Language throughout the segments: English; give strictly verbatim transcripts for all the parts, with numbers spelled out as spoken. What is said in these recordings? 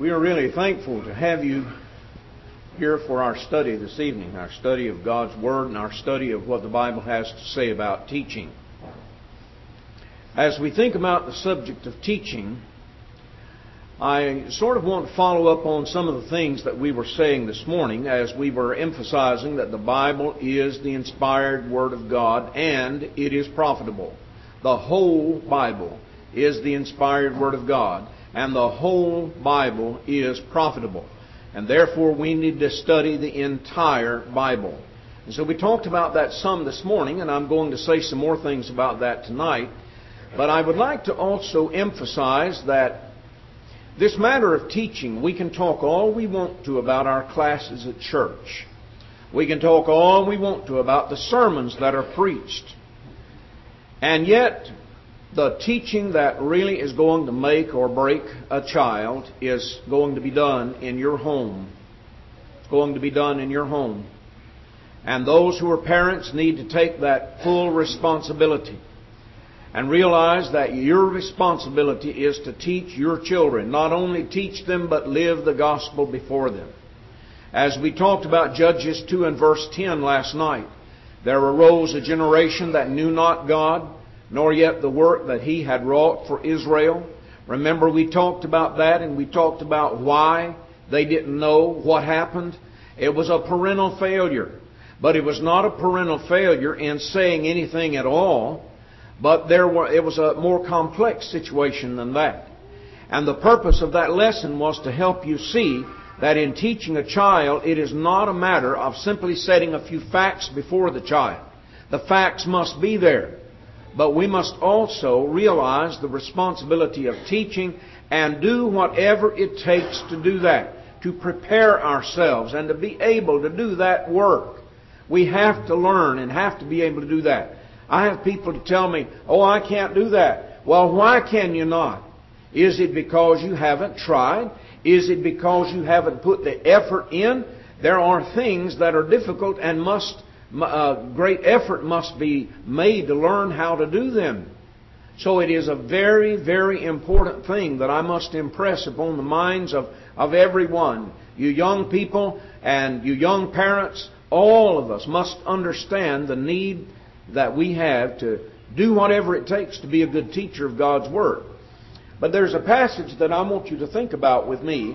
We are really thankful to have you here for our study this evening, our study of God's Word and our study of what the Bible has to say about teaching. As we think about the subject of teaching, I sort of want to follow up on some of the things that we were saying this morning as we were emphasizing that the Bible is the inspired Word of God and it is profitable. The whole Bible is the inspired Word of God and the whole Bible is profitable. And therefore we need to study the entire Bible. And so we talked about that some this morning, and I'm going to say some more things about that tonight. But I would like to also emphasize that this matter of teaching, we can talk all we want to about our classes at church. We can talk all we want to about the sermons that are preached. And yet, the teaching that really is going to make or break a child is going to be done in your home. It's going to be done in your home. And those who are parents need to take that full responsibility and realize that your responsibility is to teach your children. Not only teach them, but live the gospel before them. As we talked about Judges two and verse ten last night, there arose a generation that knew not God, nor yet the work that He had wrought for Israel. Remember, we talked about that, and we talked about why they didn't know what happened. It was a parental failure. But it was not a parental failure in saying anything at all. But there were, it was a more complex situation than that. And the purpose of that lesson was to help you see that in teaching a child, it is not a matter of simply setting a few facts before the child. The facts must be there. But we must also realize the responsibility of teaching and do whatever it takes to do that, to prepare ourselves and to be able to do that work. We have to learn and have to be able to do that. I have people to tell me, oh, I can't do that. Well, why can you not? Is it because you haven't tried? Is it because you haven't put the effort in? There are things that are difficult and must Uh, great effort must be made to learn how to do them. So it is a very, very important thing that I must impress upon the minds of, of everyone. You young people and you young parents, all of us must understand the need that we have to do whatever it takes to be a good teacher of God's Word. But there's a passage that I want you to think about with me.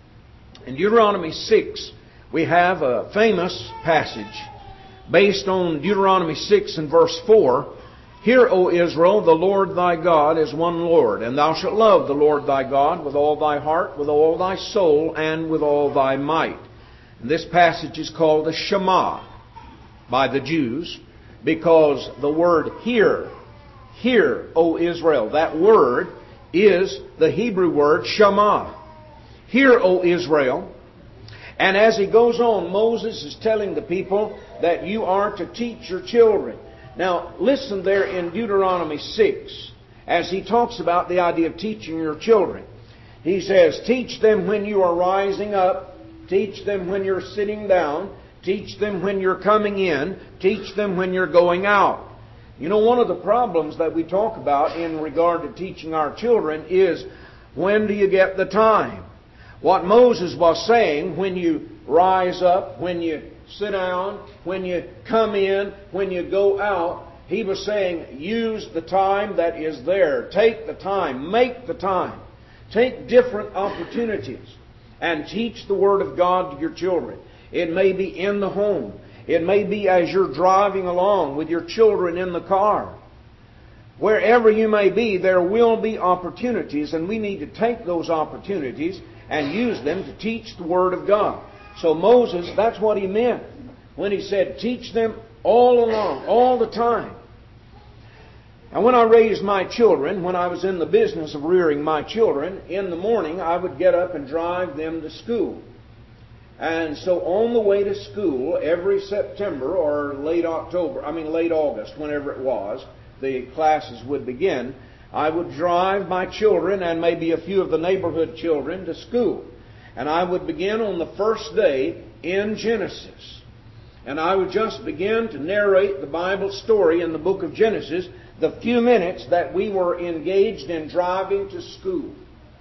In Deuteronomy six, we have a famous passage based on Deuteronomy six and verse four. Hear, O Israel, the Lord thy God is one Lord, and thou shalt love the Lord thy God with all thy heart, with all thy soul, and with all thy might. And this passage is called the Shema by the Jews, because the word hear, hear, O Israel, that word is the Hebrew word Shema. Hear, O Israel. And as he goes on, Moses is telling the people that you are to teach your children. Now, listen there in Deuteronomy six, as he talks about the idea of teaching your children. He says, teach them when you are rising up, teach them when you're sitting down, teach them when you're coming in, teach them when you're going out. You know, one of the problems that we talk about in regard to teaching our children is, when do you get the time? What Moses was saying, when you rise up, when you sit down, when you come in, when you go out, he was saying, use the time that is there. Take the time. Make the time. Take different opportunities and teach the Word of God to your children. It may be in the home. It may be as you're driving along with your children in the car. Wherever you may be, there will be opportunities, and we need to take those opportunities and use them to teach the Word of God. So Moses, that's what he meant when he said, teach them all along, all the time. And when I raised my children, when I was in the business of rearing my children, in the morning I would get up and drive them to school. And so on the way to school, every September or late October, I mean late August, whenever it was, the classes would begin, I would drive my children and maybe a few of the neighborhood children to school. And I would begin on the first day in Genesis. And I would just begin to narrate the Bible story in the book of Genesis, the few minutes that we were engaged in driving to school.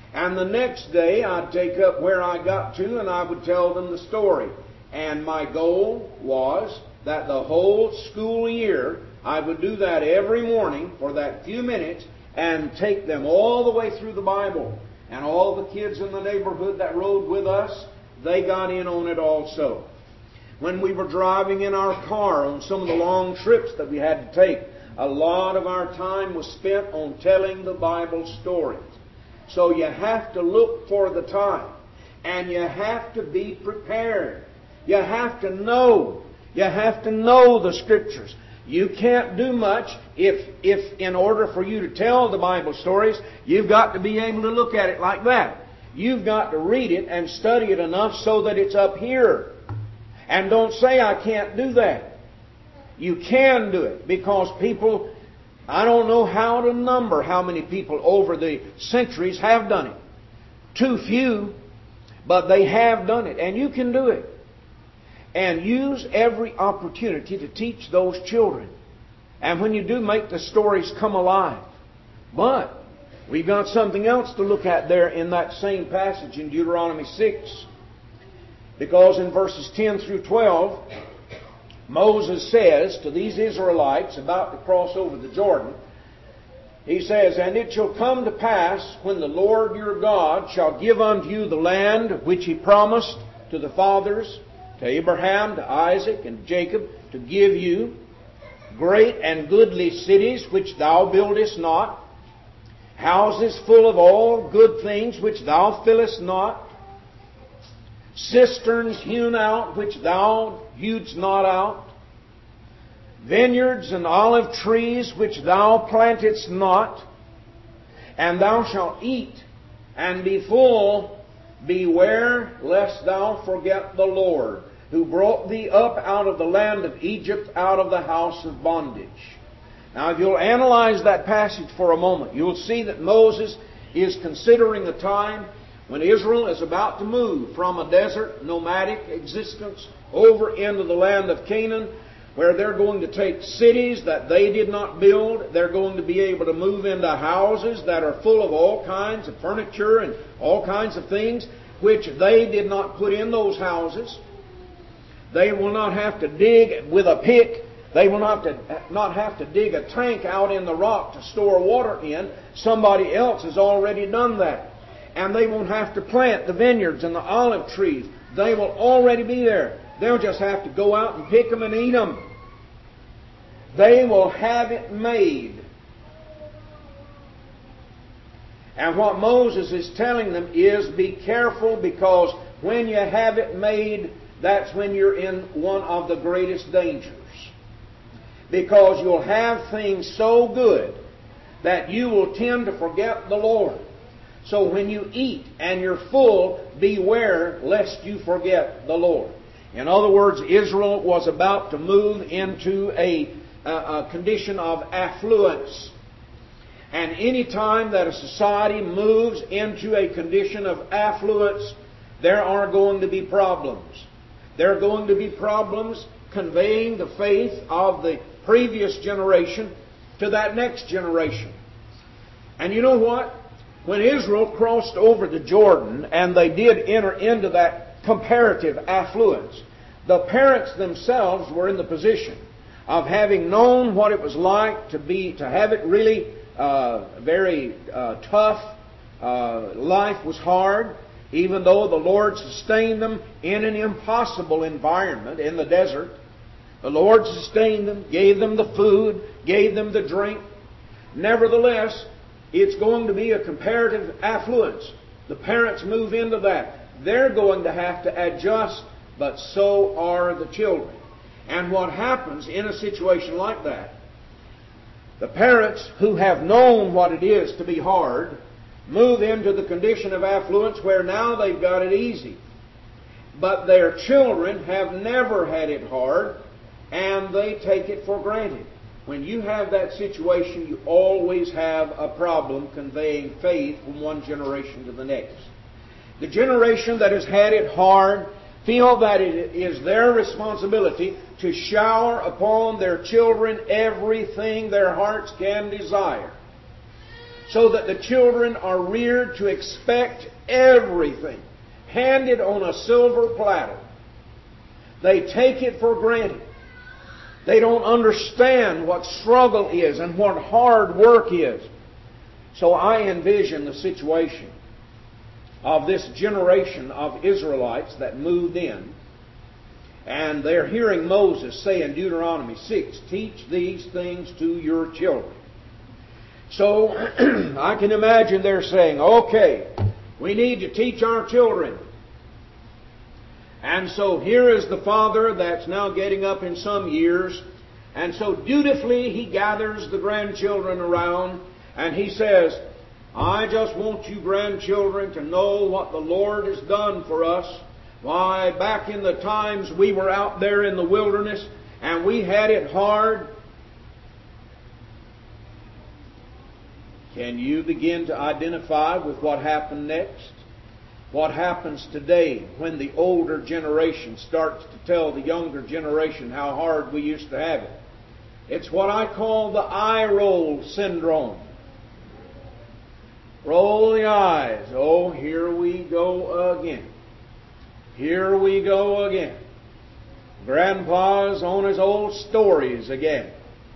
And the next day I'd take up where I got to and I would tell them the story. And my goal was that the whole school year I would do that every morning for that few minutes and take them all the way through the Bible. And all the kids in the neighborhood that rode with us, they got in on it also. When we were driving in our car on some of the long trips that we had to take, a lot of our time was spent on telling the Bible stories. So you have to look for the time. And you have to be prepared. You have to know. You have to know the Scriptures. You can't do much if, if in order for you to tell the Bible stories, you've got to be able to look at it like that. You've got to read it and study it enough so that it's up here. And don't say, I can't do that. You can do it because people, I don't know how to number how many people over the centuries have done it. Too few, but they have done it. And you can do it. And use every opportunity to teach those children. And when you do, make the stories come alive. But we've got something else to look at there in that same passage in Deuteronomy six. Because in verses ten through twelve, Moses says to these Israelites about to cross over the Jordan, he says, And it shall come to pass, when the Lord your God shall give unto you the land which He promised to the fathers, to Abraham, to Isaac, and Jacob, to give you great and goodly cities which thou buildest not, houses full of all good things which thou fillest not, cisterns hewn out which thou hewedst not out, vineyards and olive trees which thou plantedst not, and thou shalt eat and be full. Beware lest thou forget the Lord, who brought thee up out of the land of Egypt, out of the house of bondage. Now, if you'll analyze that passage for a moment, you'll see that Moses is considering a time when Israel is about to move from a desert, nomadic existence over into the land of Canaan, where they're going to take cities that they did not build. They're going to be able to move into houses that are full of all kinds of furniture and all kinds of things which they did not put in those houses. They will not have to dig with a pick. They will not have to, not have to dig a tank out in the rock to store water in. Somebody else has already done that. And they won't have to plant the vineyards and the olive trees. They will already be there. They'll just have to go out and pick them and eat them. They will have it made. And what Moses is telling them is, be careful, because when you have it made, that's when you're in one of the greatest dangers. Because you'll have things so good that you will tend to forget the Lord. So when you eat and you're full, beware lest you forget the Lord. In other words, Israel was about to move into a, a, a condition of affluence. And any time that a society moves into a condition of affluence, there are going to be problems. There are going to be problems conveying the faith of the previous generation to that next generation. And you know what? When Israel crossed over the Jordan and they did enter into that comparative affluence, the parents themselves were in the position of having known what it was like to be, to have it really uh, very uh, tough. Uh, life was hard, even though the Lord sustained them in an impossible environment in the desert. The Lord sustained them, gave them the food, gave them the drink. Nevertheless, it's going to be a comparative affluence. The parents move into that. They're going to have to adjust, but so are the children. And what happens in a situation like that, the parents who have known what it is to be hard move into the condition of affluence where now they've got it easy. But their children have never had it hard, and they take it for granted. When you have that situation, you always have a problem conveying faith from one generation to the next. The generation that has had it hard feel that it is their responsibility to shower upon their children everything their hearts can desire. so that the children are reared to expect everything handed on a silver platter. They take it for granted. They don't understand what struggle is and what hard work is. So I envision the situation of this generation of Israelites that moved in, and they're hearing Moses say in Deuteronomy six, teach these things to your children. So I can imagine they're saying, okay, we need to teach our children. And so here is the father that's now getting up in some years, and so dutifully he gathers the grandchildren around, and he says, I just want you grandchildren to know what the Lord has done for us. Why, back in the times we were out there in the wilderness, and we had it hard. Can you begin to identify with what happened next? What happens today when the older generation starts to tell the younger generation how hard we used to have it? It's what I call the eye roll syndrome. Roll the eyes. Oh, here we go again. Here we go again. Grandpa's on his old stories again.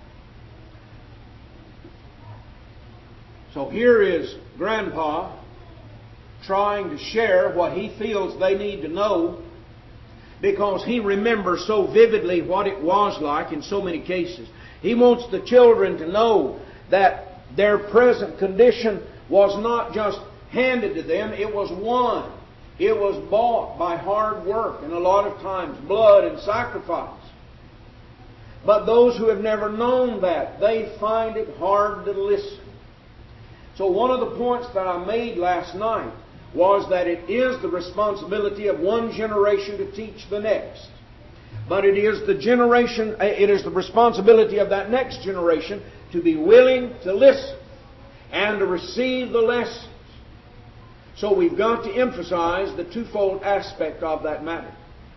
So here is Grandpa trying to share what he feels they need to know, because he remembers so vividly what it was like in so many cases. He wants the children to know that their present condition was not just handed to them, it was won. It was bought by hard work and a lot of times blood and sacrifice. But those who have never known that, they find it hard to listen. So one of the points that I made last night was that it is the responsibility of one generation to teach the next. But it is the generation, it is the responsibility of that next generation to be willing to listen and to receive the lessons. So we've got to emphasize the twofold aspect of that matter.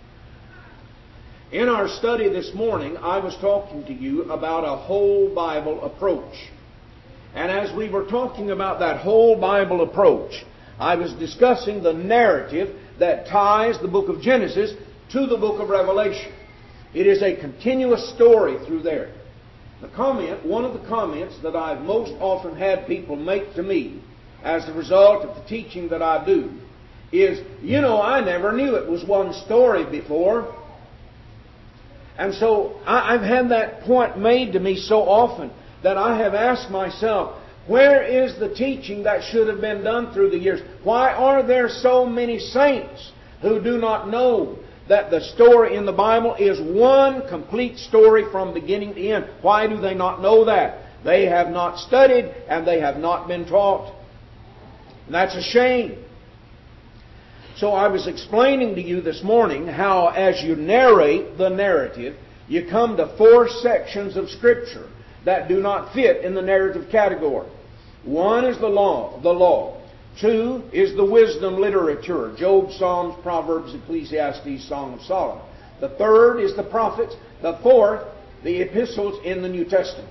In our study this morning, I was talking to you about a whole Bible approach. And as we were talking about that whole Bible approach, I was discussing the narrative that ties the book of Genesis to the book of Revelation. It is a continuous story through there. The comment, one of the comments that I've most often had people make to me as a result of the teaching that I do is, you know, I never knew it was one story before. And so I've had that point made to me so often that I have asked myself, where is the teaching that should have been done through the years? Why are there so many saints who do not know that the story in the Bible is one complete story from beginning to end? Why do they not know that? They have not studied and they have not been taught. And that's a shame. So I was explaining to you this morning how as you narrate the narrative, you come to four sections of Scripture that do not fit in the narrative category. One is the law, the law. Two is the wisdom literature, Job, Psalms, Proverbs, Ecclesiastes, Song of Solomon. The third is the prophets. The fourth, the epistles in the New Testament.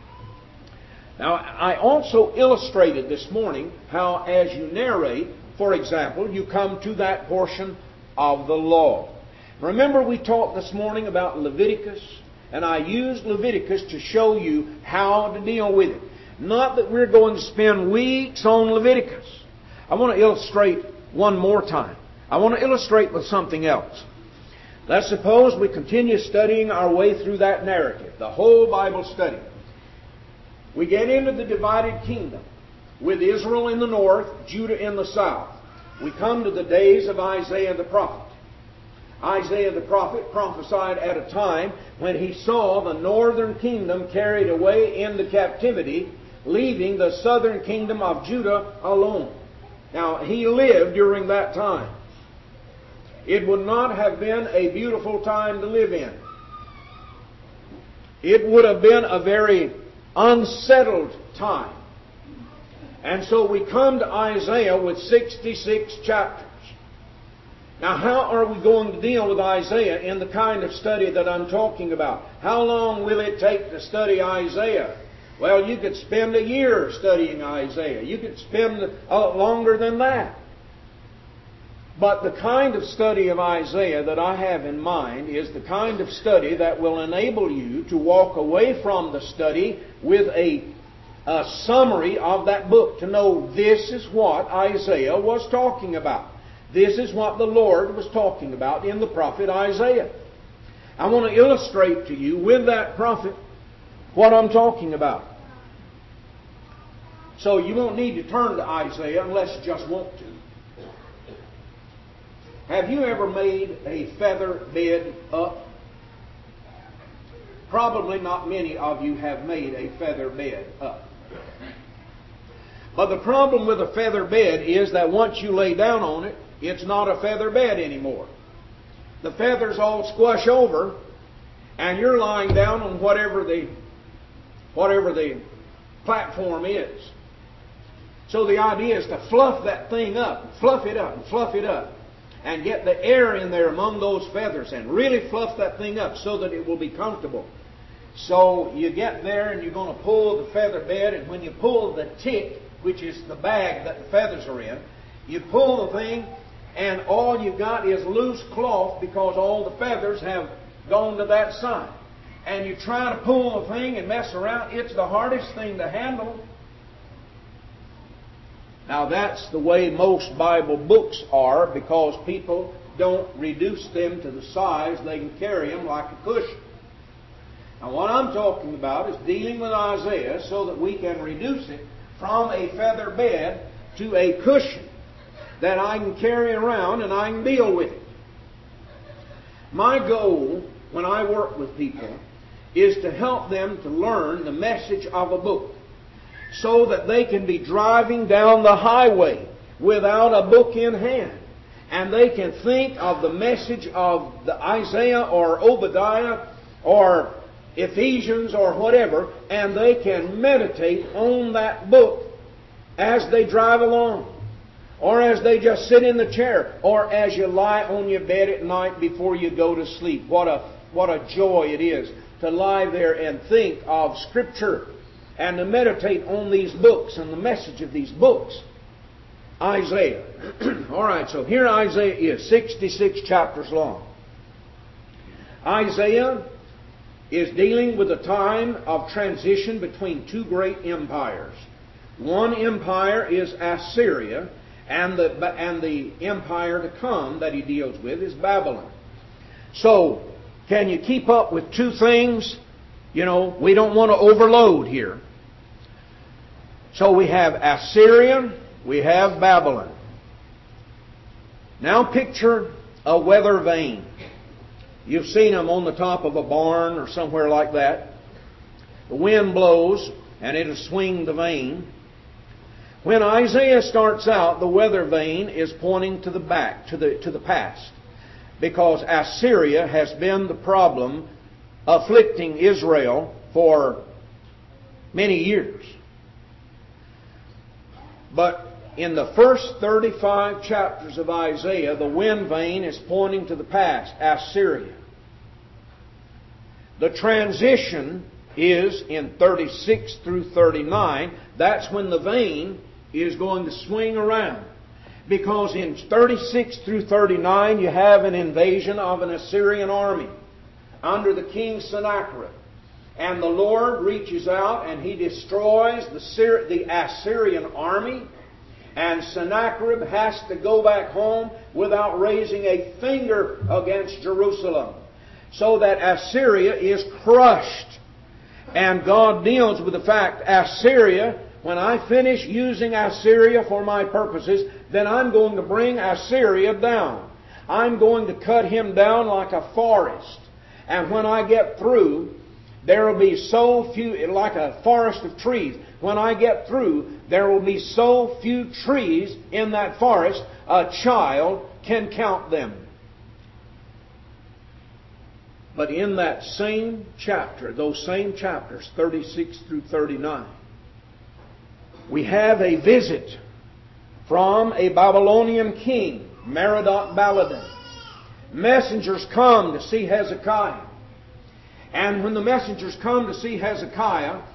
Now, I also illustrated this morning how as you narrate, for example, you come to that portion of the law. Remember we talked this morning about Leviticus, and I used Leviticus to show you how to deal with it. Not that we're going to spend weeks on Leviticus. I want to illustrate one more time. I want to illustrate with something else. Let's suppose we continue studying our way through that narrative, the whole Bible study. We get into the divided kingdom with Israel in the north, Judah in the south. We come to the days of Isaiah the prophet. Isaiah the prophet prophesied at a time when he saw the northern kingdom carried away into captivity, leaving the southern kingdom of Judah alone. Now, he lived during that time. It would not have been a beautiful time to live in. It would have been a very unsettled time. And so we come to Isaiah with sixty-six chapters. Now, how are we going to deal with Isaiah in the kind of study that I'm talking about? How long will it take to study Isaiah? Well, you could spend a year studying Isaiah. You could spend uh, longer than that. But the kind of study of Isaiah that I have in mind is the kind of study that will enable you to walk away from the study with a, a summary of that book, to know this is what Isaiah was talking about. This is what the Lord was talking about in the prophet Isaiah. I want to illustrate to you with that prophet what I'm talking about. So you won't need to turn to Isaiah unless you just want to. Have you ever made a feather bed up? Probably not many of you have made a feather bed up. But the problem with a feather bed is that once you lay down on it, it's not a feather bed anymore. The feathers all squash over, and you're lying down on whatever the whatever the platform is. So the idea is to fluff that thing up, fluff it up, and fluff it up, and get the air in there among those feathers and really fluff that thing up so that it will be comfortable. So you get there and you're going to pull the feather bed, and when you pull the tick, which is the bag that the feathers are in, you pull the thing and all you've got is loose cloth because all the feathers have gone to that side. And you try to pull the thing and mess around, it's the hardest thing to handle. Now that's the way most Bible books are, because people don't reduce them to the size they can carry them like a cushion. Now what I'm talking about is dealing with Isaiah so that we can reduce it from a feather bed to a cushion that I can carry around and I can deal with it. My goal when I work with people is to help them to learn the message of a book, so that they can be driving down the highway without a book in hand. And they can think of the message of the Isaiah or Obadiah or Ephesians or whatever, and they can meditate on that book as they drive along, or as they just sit in the chair, or as you lie on your bed at night before you go to sleep. What a, what a joy it is to lie there and think of Scripture and to meditate on these books and the message of these books. Isaiah. All right, so here Isaiah is, sixty-six chapters long. Isaiah is dealing with a time of transition between two great empires. One empire is Assyria, and the, and the empire to come that he deals with is Babylon. So, can you keep up with two things? You know, we don't want to overload here. So we have Assyria, we have Babylon. Now picture a weather vane. You've seen them on the top of a barn or somewhere like that. The wind blows and it'll swing the vane. When Isaiah starts out, the weather vane is pointing to the back, to the, to the past, because Assyria has been the problem afflicting Israel for many years. But in the first thirty-five chapters of Isaiah, the wind vane is pointing to the past, Assyria. The transition is in thirty-six through thirty-nine. That's when the vane is going to swing around. Because in thirty-six through thirty-nine, you have an invasion of an Assyrian army under the king Sennacherib. And the Lord reaches out and He destroys the, Syri- the Assyrian army. And Sennacherib has to go back home without raising a finger against Jerusalem. So that Assyria is crushed. And God deals with the fact, Assyria, when I finish using Assyria for my purposes, then I'm going to bring Assyria down. I'm going to cut him down like a forest. And when I get through, there will be so few, like a forest of trees. When I get through, there will be so few trees in that forest, a child can count them. But in that same chapter, those same chapters, thirty-six through thirty-nine, we have a visit from a Babylonian king, Merodach-Baladan. Messengers come to see Hezekiah. And when the messengers come to see Hezekiah,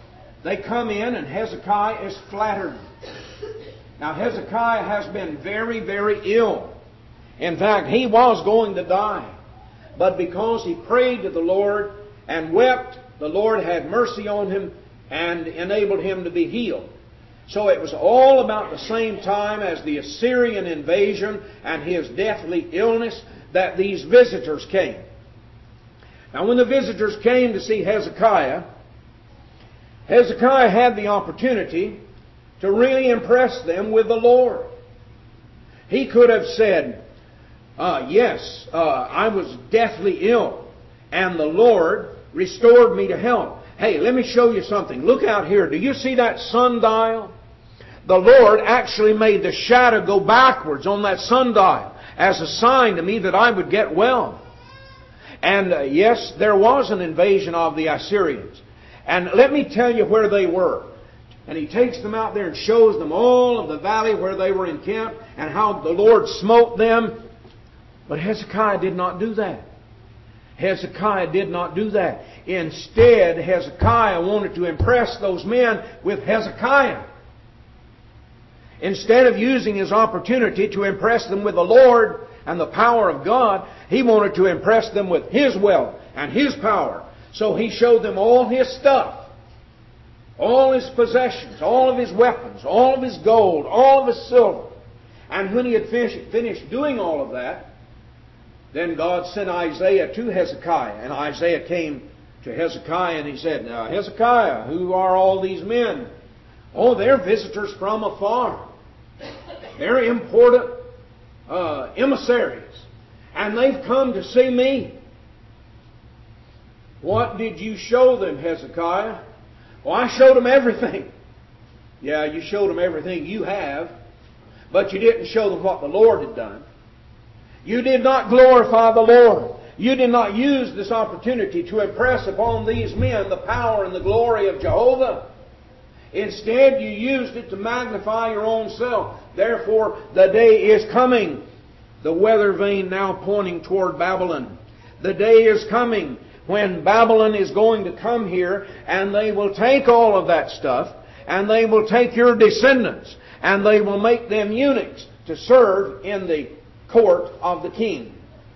They come in and Hezekiah is flattered. Now Hezekiah has been very, very ill. In fact, he was going to die. But because he prayed to the Lord and wept, the Lord had mercy on him and enabled him to be healed. So it was all about the same time as the Assyrian invasion and his deathly illness that these visitors came. Now when the visitors came to see Hezekiah, Hezekiah had the opportunity to really impress them with the Lord. He could have said, uh, yes, uh, I was deathly ill, and the Lord restored me to health. Hey, let me show you something. Look out here. Do you see that sundial? The Lord actually made the shadow go backwards on that sundial as a sign to me that I would get well. And uh, yes, there was an invasion of the Assyrians. And let me tell you where they were. And he takes them out there and shows them all of the valley where they were encamped and how the Lord smote them. But Hezekiah did not do that. Hezekiah did not do that. Instead, Hezekiah wanted to impress those men with Hezekiah. Instead of using his opportunity to impress them with the Lord and the power of God, he wanted to impress them with his wealth and his power. So he showed them all his stuff, all his possessions, all of his weapons, all of his gold, all of his silver. And when he had finished, finished doing all of that, then God sent Isaiah to Hezekiah. And Isaiah came to Hezekiah and he said, now, Hezekiah, who are all these men? Oh, they're visitors from afar. They're important uh, emissaries. And they've come to see me. What did you show them, Hezekiah? Well, I showed them everything. Yeah, you showed them everything you have. But you didn't show them what the Lord had done. You did not glorify the Lord. You did not use this opportunity to impress upon these men the power and the glory of Jehovah. Instead, you used it to magnify your own self. Therefore, the day is coming. The weather vane now pointing toward Babylon. The day is coming when Babylon is going to come here and they will take all of that stuff and they will take your descendants and they will make them eunuchs to serve in the court of the king.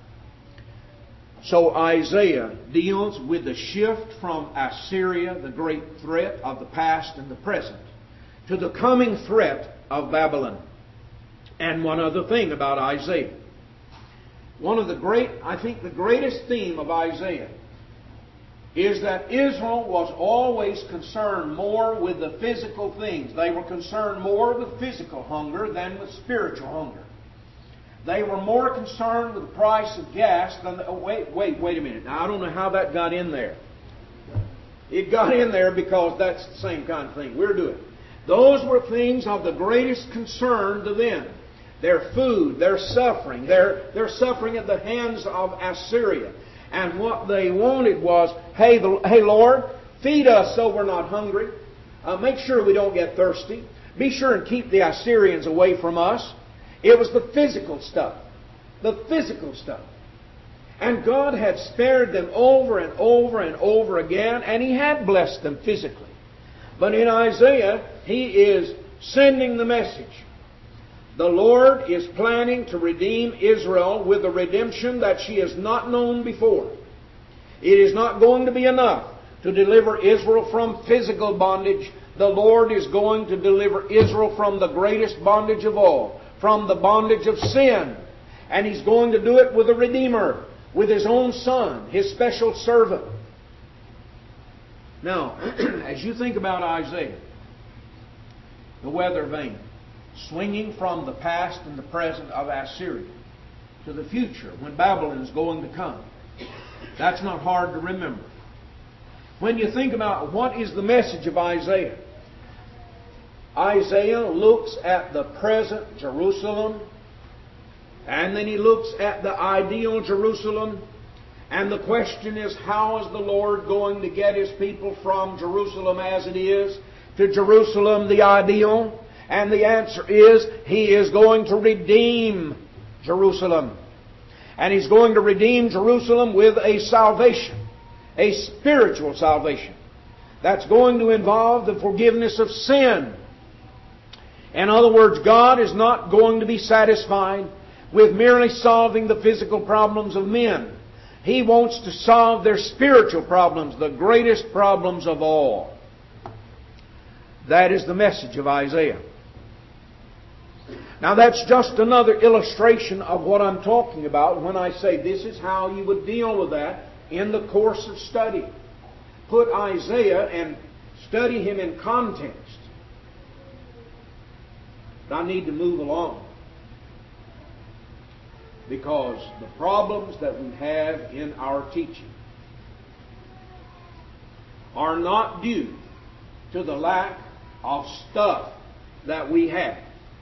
So Isaiah deals with the shift from Assyria, the great threat of the past and the present, to the coming threat of Babylon. And one other thing about Isaiah. One of the great, I think the greatest theme of Isaiah is that Israel was always concerned more with the physical things. They were concerned more with physical hunger than with spiritual hunger. They were more concerned with the price of gas than... The, oh, wait, wait, wait a minute. Now, I don't know how that got in there. It got in there because that's the same kind of thing we're doing. Those were things of the greatest concern to them. Their food, their suffering, their, their suffering at the hands of Assyria. And what they wanted was, hey, the, hey Lord, feed us so we're not hungry. Uh, make sure we don't get thirsty. Be sure and keep the Assyrians away from us. It was the physical stuff. The physical stuff. And God had spared them over and over and over again, and He had blessed them physically. But in Isaiah, He is sending the message. The Lord is planning to redeem Israel with a redemption that she has not known before. It is not going to be enough to deliver Israel from physical bondage. The Lord is going to deliver Israel from the greatest bondage of all, from the bondage of sin. And He's going to do it with a Redeemer, with His own Son, His special servant. Now, as you think about Isaiah, the weather vane, swinging from the past and the present of Assyria to the future when Babylon is going to come, that's not hard to remember. When you think about what is the message of Isaiah, Isaiah looks at the present Jerusalem, and then he looks at the ideal Jerusalem, and the question is, how is the Lord going to get His people from Jerusalem as it is to Jerusalem the ideal? And the answer is, He is going to redeem Jerusalem. And He's going to redeem Jerusalem with a salvation, a spiritual salvation. That's going to involve the forgiveness of sin. In other words, God is not going to be satisfied with merely solving the physical problems of men. He wants to solve their spiritual problems, the greatest problems of all. That is the message of Isaiah. Now that's just another illustration of what I'm talking about when I say this is how you would deal with that in the course of study. Put Isaiah and study him in context. But I need to move along, because the problems that we have in our teaching are not due to the lack of stuff that we have,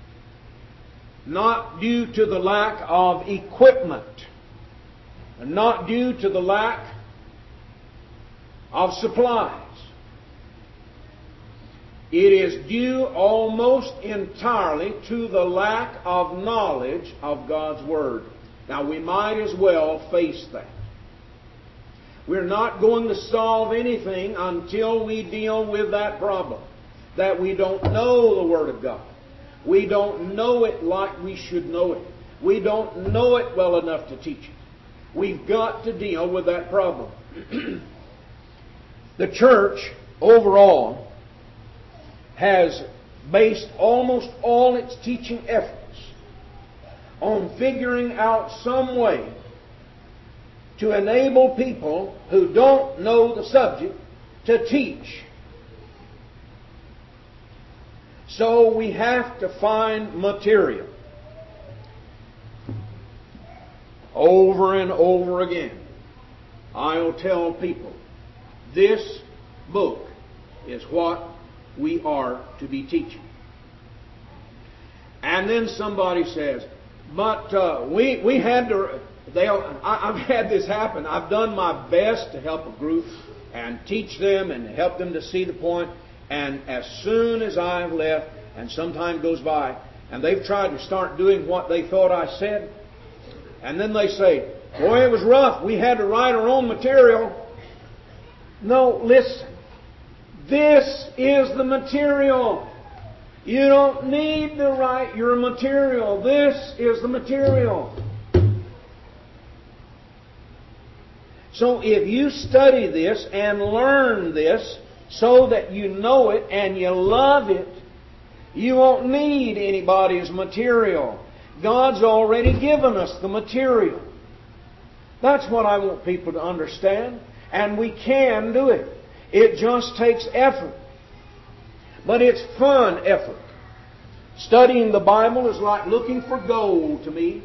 not due to the lack of equipment, and not due to the lack of supplies. It is due almost entirely to the lack of knowledge of God's Word. Now, we might as well face that. We're not going to solve anything until we deal with that problem, that we don't know the Word of God. We don't know it like we should know it. We don't know it well enough to teach it. We've got to deal with that problem. The church, overall, has based almost all its teaching efforts on figuring out some way to enable people who don't know the subject to teach. So we have to find material. Over and over again, I'll tell people, this book is what we are to be teaching. And then somebody says, but uh, we we had to, they'll, I, I've had this happen. I've done my best to help a group and teach them and help them to see the point. And as soon as I've left, and some time goes by, and they've tried to start doing what they thought I said, and then they say, boy, it was rough. We had to write our own material. No, listen. This is the material. You don't need to write your material. This is the material. So if you study this and learn this so that you know it and you love it, you won't need anybody's material. God's already given us the material. That's what I want people to understand. And we can do it. It just takes effort. But it's fun effort. Studying the Bible is like looking for gold to me.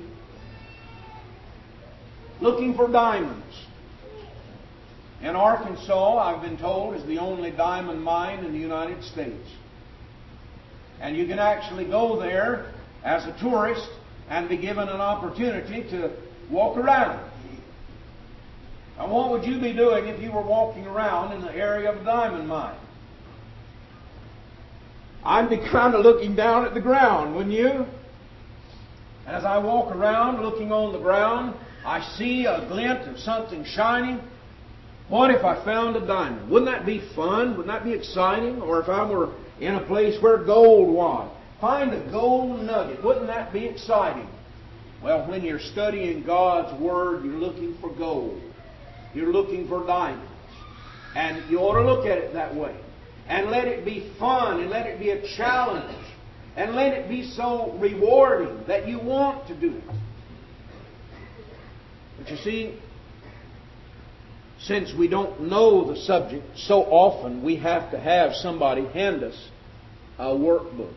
Looking for diamonds. In Arkansas, I've been told, is the only diamond mine in the United States. And you can actually go there as a tourist and be given an opportunity to walk around. Now, what would you be doing if you were walking around in the area of a diamond mine? I'd be kind of looking down at the ground, wouldn't you? As I walk around looking on the ground, I see a glint of something shining. What if I found a diamond? Wouldn't that be fun? Wouldn't that be exciting? Or if I were in a place where gold was, find a gold nugget. Wouldn't that be exciting? Well, when you're studying God's Word, you're looking for gold. You're looking for diamonds. And you ought to look at it that way. And let it be fun, and let it be a challenge, and let it be so rewarding that you want to do it. But you see, since we don't know the subject, so often we have to have somebody hand us a workbook.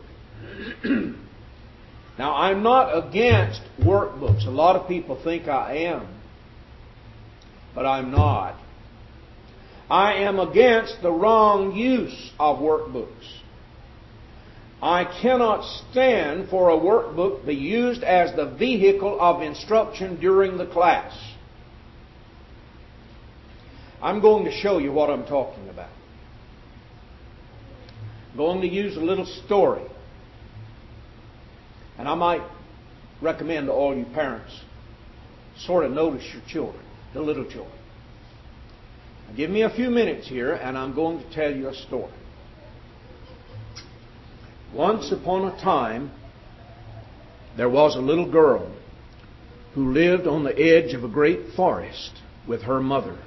Now, I'm not against workbooks. A lot of people think I am. But I'm not. I am against the wrong use of workbooks. I cannot stand for a workbook be used as the vehicle of instruction during the class. I'm going to show you what I'm talking about. I'm going to use a little story. And I might recommend to all you parents, sort of notice your children, the little children. Give me a few minutes here, and I'm going to tell you a story. Once upon a time, there was a little girl who lived on the edge of a great forest with her mother.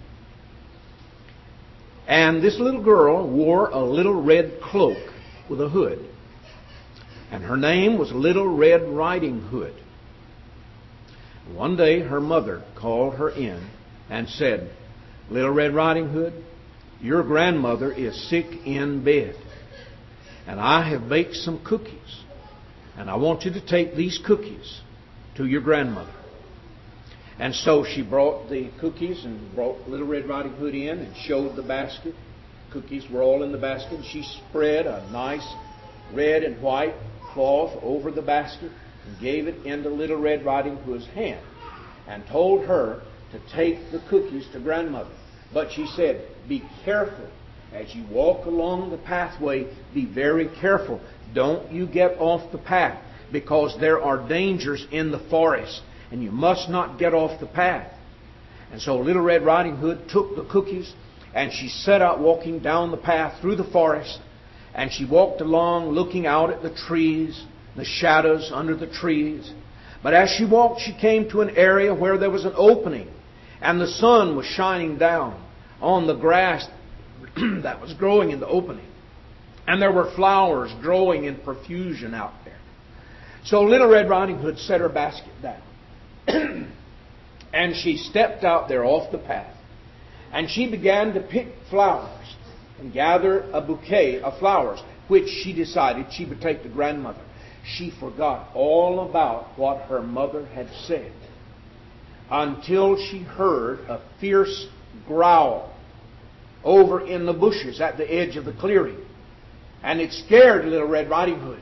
And this little girl wore a little red cloak with a hood. And her name was Little Red Riding Hood. One day her mother called her in and said, "Little Red Riding Hood, your grandmother is sick in bed. And I have baked some cookies. And I want you to take these cookies to your grandmother." And so she brought the cookies and brought Little Red Riding Hood in and showed the basket. Cookies were all in the basket. And she spread a nice red and white cloth over the basket and gave it into Little Red Riding Hood's hand and told her to take the cookies to grandmother. But she said, "Be careful. As you walk along the pathway, be very careful. Don't you get off the path, because there are dangers in the forest, and you must not get off the path." And so Little Red Riding Hood took the cookies, and she set out walking down the path through the forest. And she walked along looking out at the trees, the shadows under the trees. But as she walked, she came to an area where there was an opening, and the sun was shining down on the grass that was growing in the opening. And there were flowers growing in profusion out there. So Little Red Riding Hood set her basket down. And she stepped out there off the path. And she began to pick flowers and gather a bouquet of flowers, which she decided she would take to grandmother. She forgot all about what her mother had said until she heard a fierce growl over in the bushes at the edge of the clearing. And it scared Little Red Riding Hood.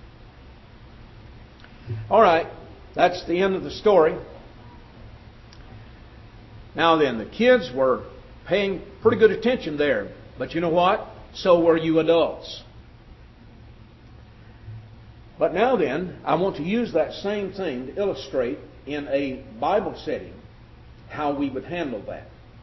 All right, that's the end of the story. Now then, the kids were paying pretty good attention there. But you know what? So were you adults. But now then, I want to use that same thing to illustrate in a Bible setting how we would handle that.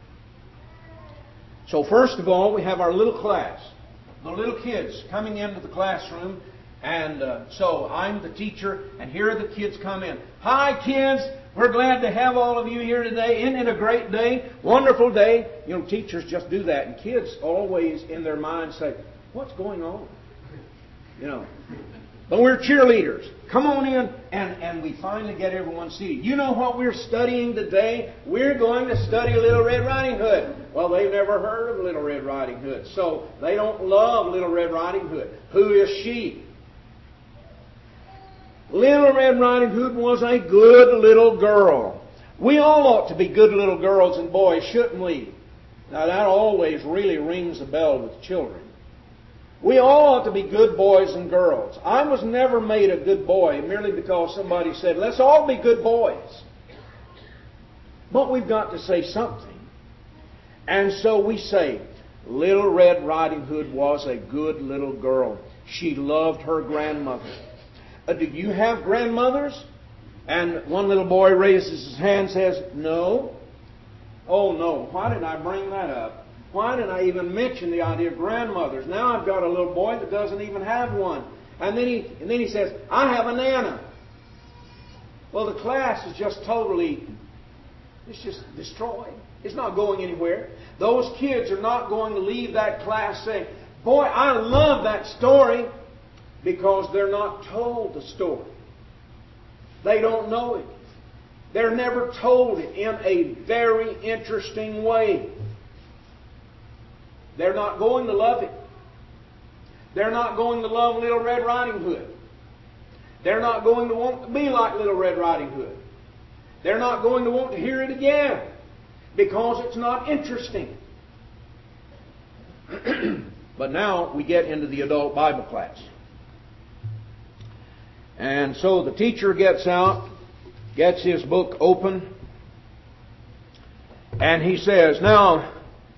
So first of all, we have our little class. The little kids coming into the classroom. And uh, so I'm the teacher, and here are the kids come in. "Hi, kids. We're glad to have all of you here today. Isn't it a great day? Wonderful day." You know, teachers just do that. And kids always in their minds say, "What's going on?" You know. But we're cheerleaders. Come on in. And, and we finally get everyone seated. You know what we're studying today? We're going to study Little Red Riding Hood. Well, they've never heard of Little Red Riding Hood. So they don't love Little Red Riding Hood. Who is she? Little Red Riding Hood was a good little girl. We all ought to be good little girls and boys, shouldn't we? Now that always really rings a bell with children. We all ought to be good boys and girls. I was never made a good boy merely because somebody said, "Let's all be good boys." But we've got to say something. And so we say, Little Red Riding Hood was a good little girl. She loved her grandmother. Uh, do you have grandmothers? And one little boy raises his hand and says, "No." Oh no, why did I bring that up? Why did I even mention the idea of grandmothers? Now I've got a little boy that doesn't even have one. And then he, and then he says, "I have a Nana." Well, the class is just totally, it's just destroyed. It's not going anywhere. Those kids are not going to leave that class saying, "Boy, I love that story." Because they're not told the story. They don't know it. They're never told it in a very interesting way. They're not going to love it. They're not going to love Little Red Riding Hood. They're not going to want to be like Little Red Riding Hood. They're not going to want to hear it again because it's not interesting. But now we get into the adult Bible class. And so the teacher gets out, gets his book open, and he says, "Now,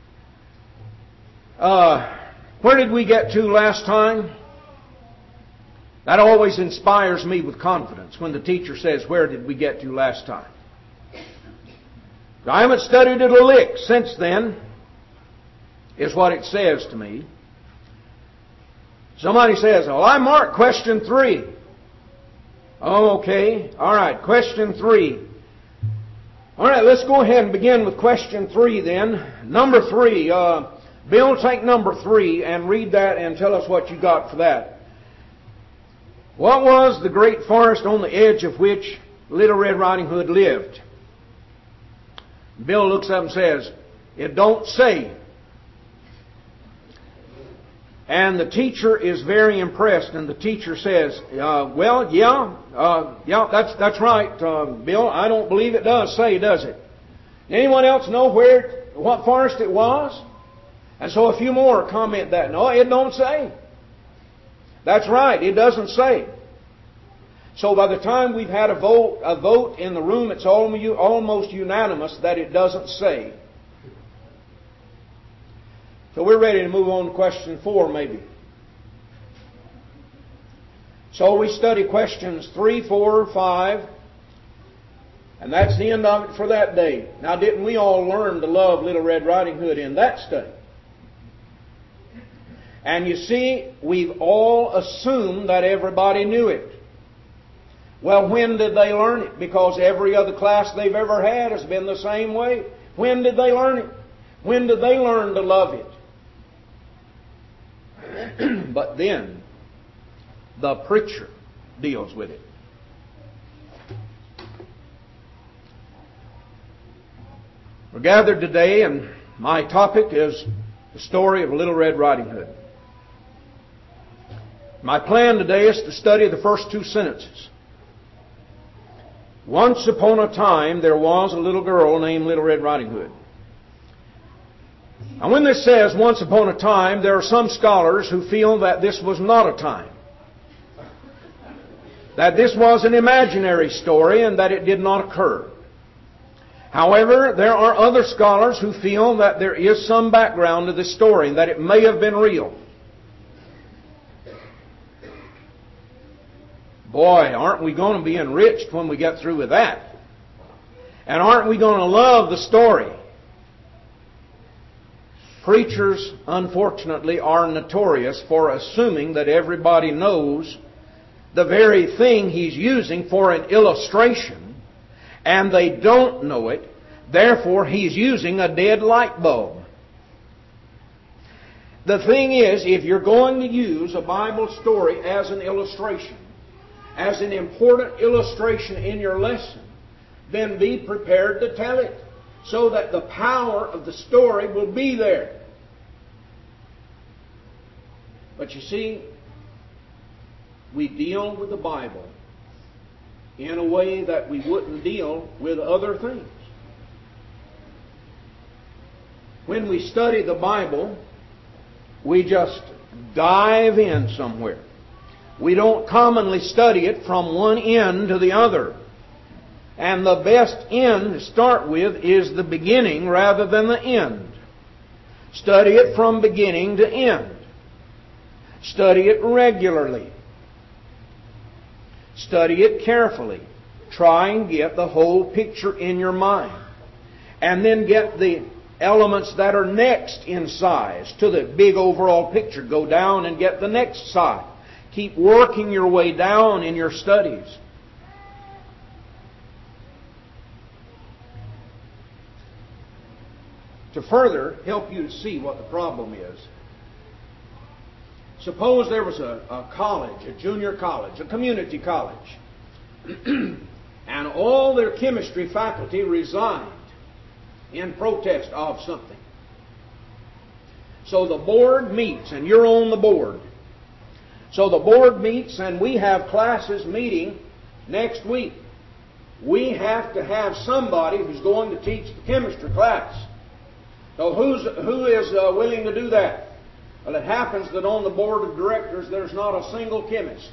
uh, where did we get to last time?" That always inspires me with confidence when the teacher says, "Where did we get to last time?" I haven't studied it a lick since then. is what it says to me. Somebody says, well, I marked question three. Oh, okay. All right, question three. All right, let's go ahead and begin with question three then. Number three. Uh, Bill, take number three and read that and tell us what you got for that. What was the great forest on the edge of which Little Red Riding Hood lived? Bill looks up and says, it don't say. And the teacher is very impressed, and the teacher says, uh, well, yeah, uh, yeah, that's that's right, uh, Bill. I don't believe it does say, does it? Anyone else know where, what forest it was? And so a few more comment that, no, it don't say. That's right, it doesn't say. So by the time we've had a vote, a vote in the room, it's almost unanimous that it doesn't say. So we're ready to move on to question four, maybe. So we study questions three, four, five, and that's the end of it for that day. Now, didn't we all learn to love Little Red Riding Hood in that study? And you see, we've all assumed that everybody knew it. Well, when did they learn it? Because every other class they've ever had has been the same way. When did they learn it? When did they learn to love it? But then, the preacher deals with it. We're gathered today, and my topic is the story of Little Red Riding Hood. My plan today is to study the first two sentences. Once upon a time, there was a little girl named Little Red Riding Hood. And when this says, once upon a time, there are some scholars who feel that this was not a time. That this was an imaginary story and that it did not occur. However, there are other scholars who feel that there is some background to this story and that it may have been real. Boy, aren't we going to be enriched when we get through with that? And aren't we going to love the story? Preachers, unfortunately, are notorious for assuming that everybody knows the very thing he's using for an illustration, and they don't know it. Therefore, he's using a dead light bulb. The thing is, if you're going to use a Bible story as an illustration, as an important illustration in your lesson, then be prepared to tell it so that the power of the story will be there. But you see, we deal with the Bible in a way that we wouldn't deal with other things. When we study the Bible, we just dive in somewhere. We don't commonly study it from one end to the other. And the best end to start with is the beginning rather than the end. Study it from beginning to end. Study it regularly. Study it carefully. Try and get the whole picture in your mind. And then get the elements that are next in size to the big overall picture. Go down and get the next size. Keep working your way down in your studies. To further help you to see what the problem is, suppose there was a, a college, a junior college, a community college, and all their chemistry faculty resigned in protest of something. So the board meets, and you're on the board. So the board meets, and we have classes meeting next week. We have to have somebody who's going to teach the chemistry class. So who's, who is uh, willing to do that? Well, it happens that on the board of directors there's not a single chemist.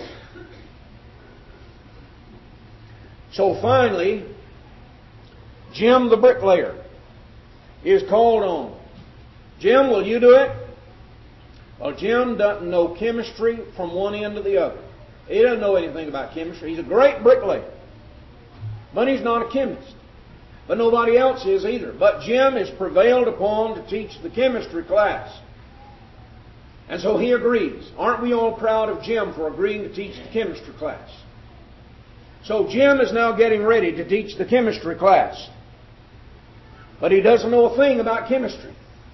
So finally, Jim the bricklayer is called on. Jim, will you do it? Well, Jim doesn't know chemistry from one end to the other. He doesn't know anything about chemistry. He's a great bricklayer, but he's not a chemist. But nobody else is either. But Jim is prevailed upon to teach the chemistry class. And so he agrees. Aren't we all proud of Jim for agreeing to teach the chemistry class? So Jim is now getting ready to teach the chemistry class. But he doesn't know a thing about chemistry.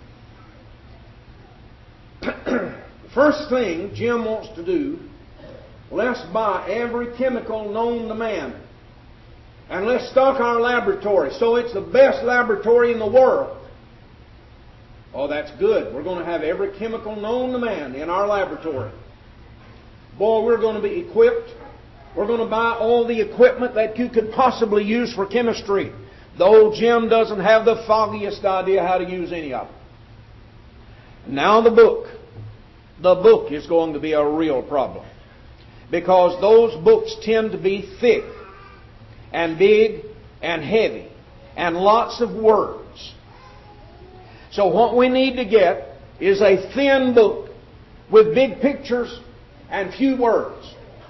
The first thing Jim wants to do, let's buy every chemical known to man. And let's stock our laboratory so it's the best laboratory in the world. Oh, that's good. We're going to have every chemical known to man in our laboratory. Boy, we're going to be equipped. We're going to buy all the equipment that you could possibly use for chemistry. Though Jim doesn't have the foggiest idea how to use any of them. Now the book. The book is going to be a real problem. Because those books tend to be thick and big and heavy and lots of words. So what we need to get is a thin book with big pictures and few words.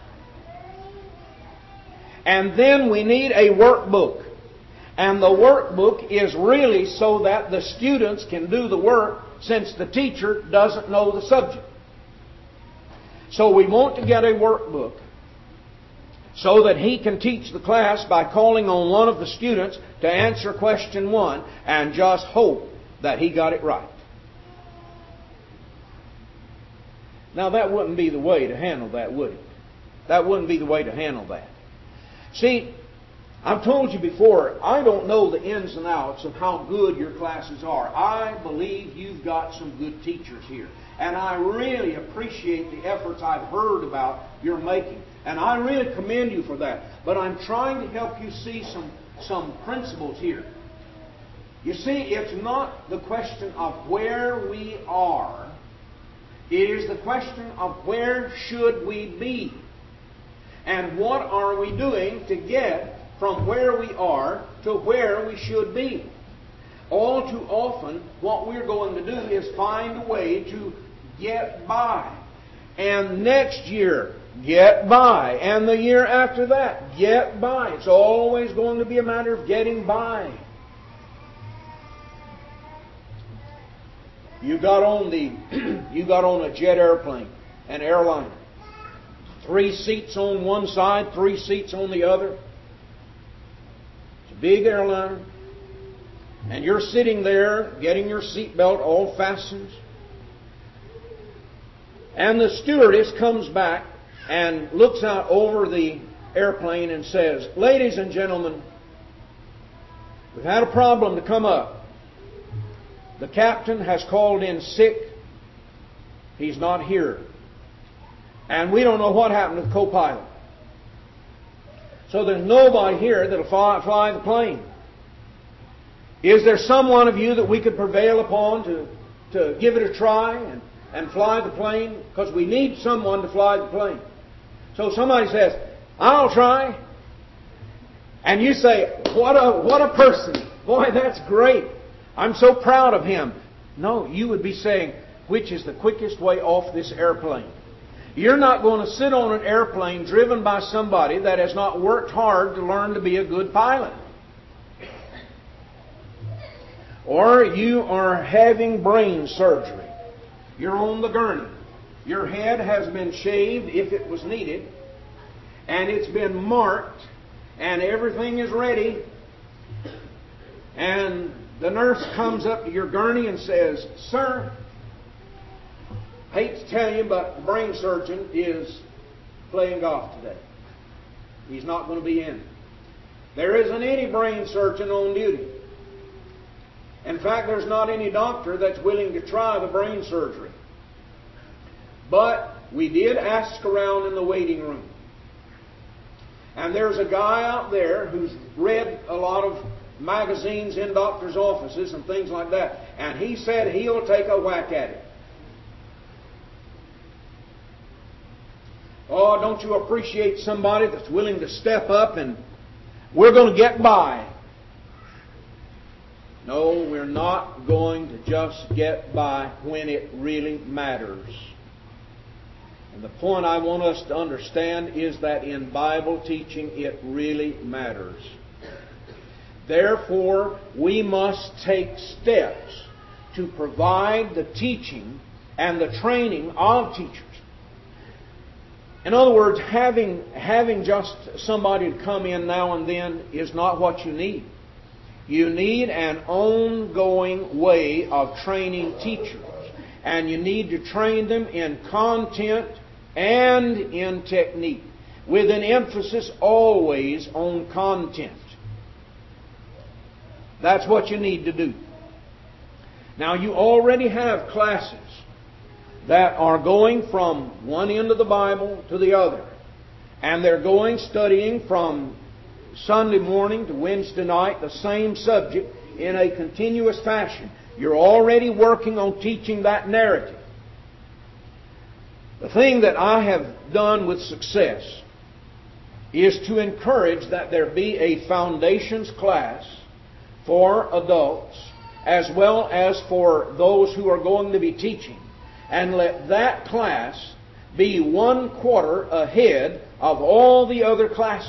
And then we need a workbook. And the workbook is really so that the students can do the work since the teacher doesn't know the subject. So we want to get a workbook so that he can teach the class by calling on one of the students to answer question one and just hope that he got it right. Now that wouldn't be the way to handle that, would it? That wouldn't be the way to handle that. See, I've told you before, I don't know the ins and outs of how good your classes are. I believe you've got some good teachers here. And I really appreciate the efforts I've heard about you're making. And I really commend you for that. But I'm trying to help you see some, some principles here. You see, it's not the question of where we are. It is the question of where should we be. And what are we doing to get from where we are to where we should be. All too often, what we're going to do is find a way to get by. And next year, get by. And the year after that, get by. It's always going to be a matter of getting by. You got on the you got on a jet airplane, an airliner. Three seats on one side, three seats on the other. It's a big airliner. And you're sitting there getting your seatbelt all fastened. And the stewardess comes back and looks out over the airplane and says, "Ladies and gentlemen, we've had a problem to come up. The captain has called in sick. He's not here. And we don't know what happened to the co-pilot. So there's nobody here that'll fly, fly the plane. Is there some one of you that we could prevail upon to, to give it a try and, and fly the plane? Because we need someone to fly the plane." So somebody says, "I'll try." And you say, what a, what a person. Boy, that's great. I'm so proud of him. No, you would be saying, which is the quickest way off this airplane? You're not going to sit on an airplane driven by somebody that has not worked hard to learn to be a good pilot. Or you are having brain surgery. You're on the gurney. Your head has been shaved if it was needed. And it's been marked. And everything is ready. And the nurse comes up to your gurney and says, "Sir, hate to tell you, but the brain surgeon is playing golf today. He's not going to be in. There isn't any brain surgeon on duty. In fact, there's not any doctor that's willing to try the brain surgery. But we did ask around in the waiting room. And there's a guy out there who's read a lot of magazines in doctors' offices and things like that. And he said he'll take a whack at it." Oh, don't you appreciate somebody that's willing to step up and we're going to get by? No, we're not going to just get by when it really matters. And the point I want us to understand is that in Bible teaching it really matters. Therefore, we must take steps to provide the teaching and the training of teachers. In other words, having, having just somebody to come in now and then is not what you need. You need an ongoing way of training teachers. And you need to train them in content and in technique, with an emphasis always on content. That's what you need to do. Now, you already have classes that are going from one end of the Bible to the other. And they're going studying from Sunday morning to Wednesday night the same subject in a continuous fashion. You're already working on teaching that narrative. The thing that I have done with success is to encourage that there be a foundations class for adults as well as for those who are going to be teaching. And let that class be one quarter ahead of all the other classes.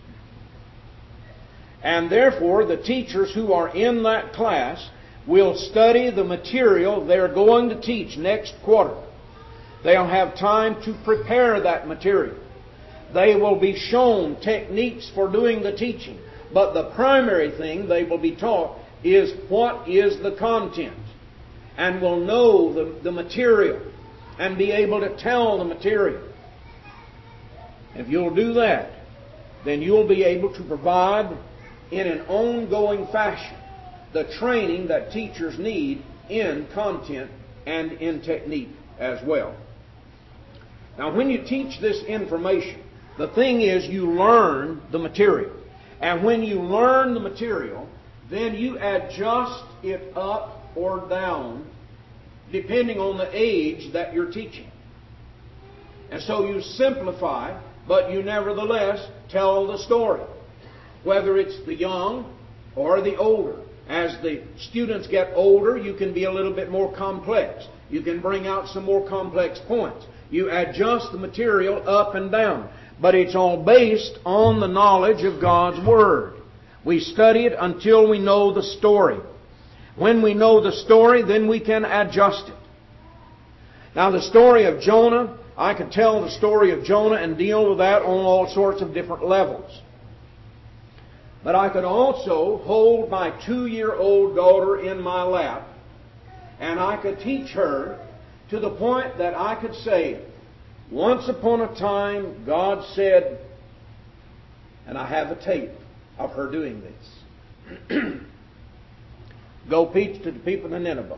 And therefore, the teachers who are in that class will study the material they're going to teach next quarter. They'll have time to prepare that material. They will be shown techniques for doing the teaching. But the primary thing they will be taught is what is the content. And will know the, the material and be able to tell the material. If you'll do that, then you'll be able to provide in an ongoing fashion the training that teachers need in content and in technique as well. Now, when you teach this information, the thing is you learn the material. And when you learn the material, then you adjust it up or down depending on the age that you're teaching. And so you simplify, but you nevertheless tell the story. Whether it's the young or the older. As the students get older, you can be a little bit more complex. You can bring out some more complex points. You adjust the material up and down. But it's all based on the knowledge of God's Word. We study it until we know the story. When we know the story, then we can adjust it. Now, the story of Jonah, I could tell the story of Jonah and deal with that on all sorts of different levels. But I could also hold my two-year-old daughter in my lap, and I could teach her to the point that I could say, once upon a time, God said, and I have a tape of her doing this. Go preach to the people in Nineveh.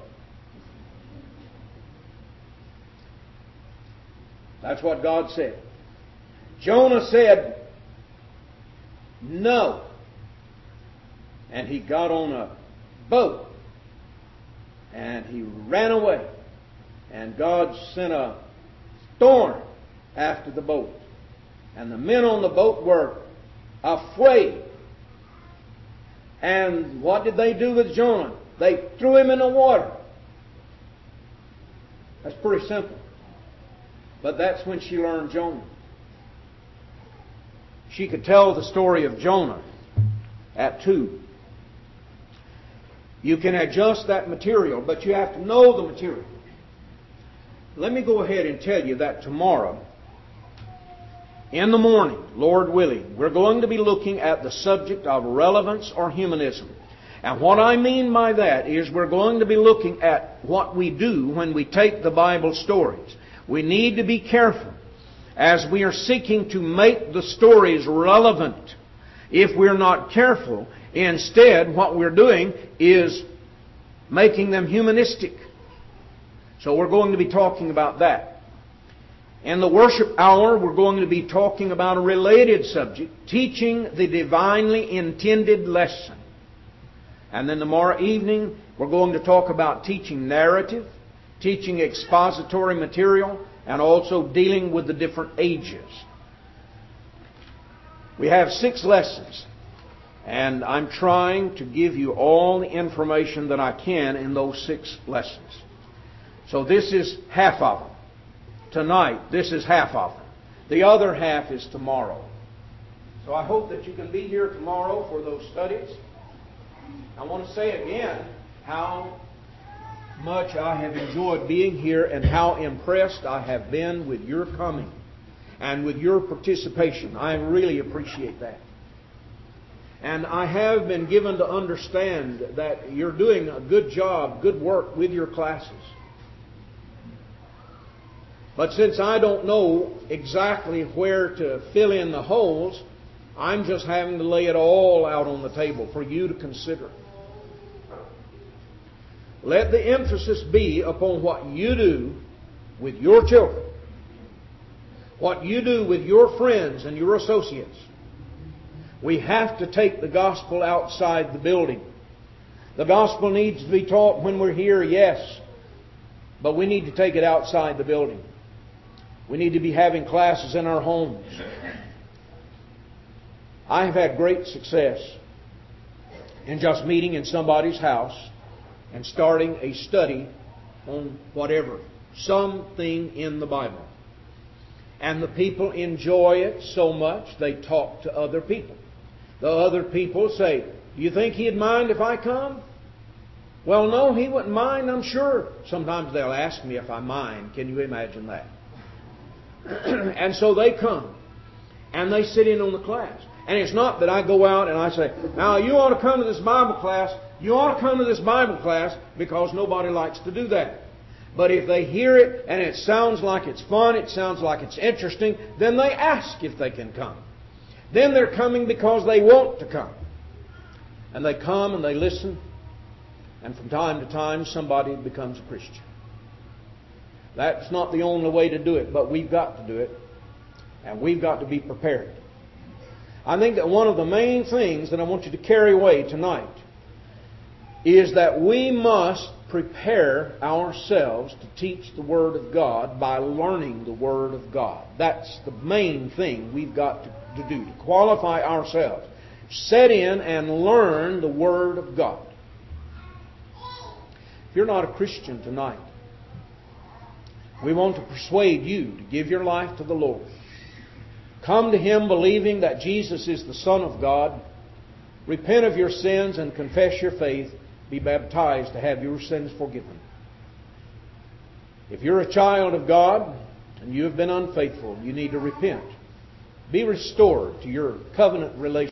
That's what God said. Jonah said, no. And he got on a boat. And he ran away. And God sent a storm after the boat. And the men on the boat were afraid. And what did they do with Jonah? They threw him in the water. That's pretty simple. But that's when she learned Jonah. She could tell the story of Jonah at two. You can adjust that material, but you have to know the material. Let me go ahead and tell you that tomorrow, in the morning, Lord willing, we're going to be looking at the subject of relevance or humanism. And what I mean by that is we're going to be looking at what we do when we take the Bible stories. We need to be careful as we are seeking to make the stories relevant. If we're not careful, instead what we're doing is making them humanistic. So we're going to be talking about that. In the worship hour, we're going to be talking about a related subject, teaching the divinely intended lesson. And then tomorrow evening, we're going to talk about teaching narrative, teaching expository material, and also dealing with the different ages. We have six lessons, and I'm trying to give you all the information that I can in those six lessons. So this is half of them. Tonight, this is half of them. The other half is tomorrow. So I hope that you can be here tomorrow for those studies. I want to say again how much I have enjoyed being here and how impressed I have been with your coming and with your participation. I really appreciate that. And I have been given to understand that you're doing a good job, good work with your classes. But since I don't know exactly where to fill in the holes, I'm just having to lay it all out on the table for you to consider. Let the emphasis be upon what you do with your children, what you do with your friends and your associates. We have to take the gospel outside the building. The gospel needs to be taught when we're here, yes, but we need to take it outside the building. We need to be having classes in our homes. I have had great success in just meeting in somebody's house and starting a study on whatever, something in the Bible. And the people enjoy it so much they talk to other people. The other people say, "Do you think he'd mind if I come?" "Well, no, he wouldn't mind, I'm sure." Sometimes they'll ask me if I mind. Can you imagine that? And so they come and they sit in on the class. And it's not that I go out and I say, "Now you ought to come to this Bible class. You ought to come to this Bible class," because nobody likes to do that. But if they hear it and it sounds like it's fun, it sounds like it's interesting, then they ask if they can come. Then they're coming because they want to come. And they come and they listen. And from time to time, somebody becomes a Christian. That's not the only way to do it, but we've got to do it. And we've got to be prepared. I think that one of the main things that I want you to carry away tonight is that we must prepare ourselves to teach the Word of God by learning the Word of God. That's the main thing we've got to, to do, to qualify ourselves. Set in and learn the Word of God. If you're not a Christian tonight, we want to persuade you to give your life to the Lord. Come to Him believing that Jesus is the Son of God. Repent of your sins and confess your faith. Be baptized to have your sins forgiven. If you're a child of God and you have been unfaithful, you need to repent. Be restored to your covenant relationship.